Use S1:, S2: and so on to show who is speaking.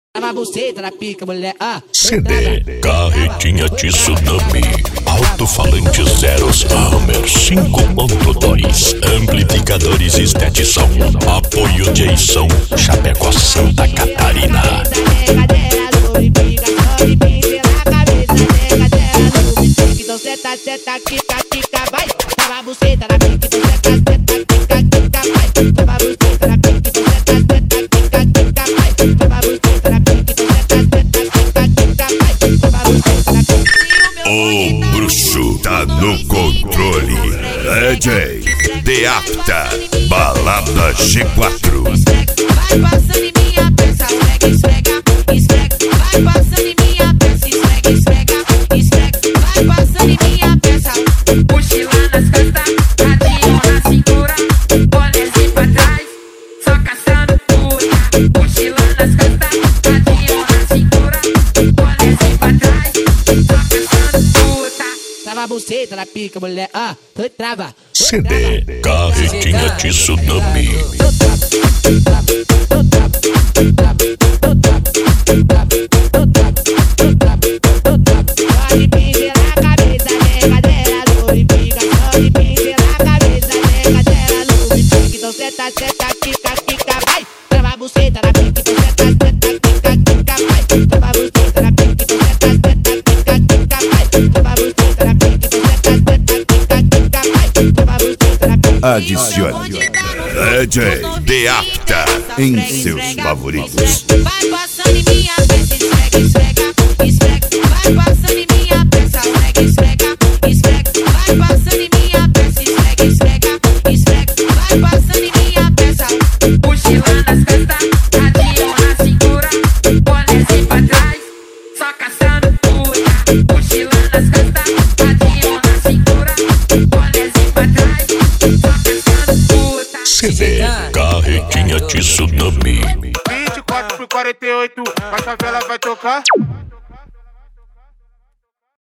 S1: Trava você, tá na pica, mulher.
S2: CD, carretinha de tsunami, alto-falante Zeros Hammer 5.2, amplificadores Stetson, apoio Jason, Chapecó, Santa Catarina.
S1: Então seta, quica, vai. Trava você, tá na pica, então seta, quica, vai. Trava você, tá na pica, então seta, quica, vai. Trava você, tá na pica, então seta, quica, vai. Trava você, tá na pica.
S2: O bruxo tá no controle. DJ Deapta, balada G4.
S3: Vai passando em minha peça, esfrega, esfrega. Vai passando em minha peça, esfrega, esfrega, esfrega. Vai passando em minha peça, mochila nas costas, radinho na cintura, bonezinho pra trás, só caçando puta. Mochila nas costas, radinho na cintura, bonezinho pra trás, só caçando puta.
S1: Trava você, tá na pica, mulher. Trava.
S2: CD, carretinha de tsunami.
S1: Pode pincelar a cabeça, brincadeira, lubrificação. Pode pincelar a cabeça, brincadeira, lubrifica. Então seta, quica, vai. Trava você, tá na pica, então seta, quica, vai. Trava você, tá na pica, então seta, quica, vai. Trava você, tá na pica, então seta, quica, vai. Trava você, tá na pica.
S2: Adicione DJ Deapta em seus favoritos.
S3: Vai passando em minha peça, esfrega, esfrega, esfrega. Vai passando em minha peça, esfrega, esfrega, esfrega. Vai passando em minha peça, esfrega, esfrega, esfrega. Vai passando em minha peça, mochila nas costas, radinho na cintura, bonezinho pra trás, só caçando puta. Mochila nas costas, radinho na cintura, bonezinho pra trás, só caçando puta.
S2: CD, carretinha de tsunami.
S4: 24 por 48, a favela vai tocar.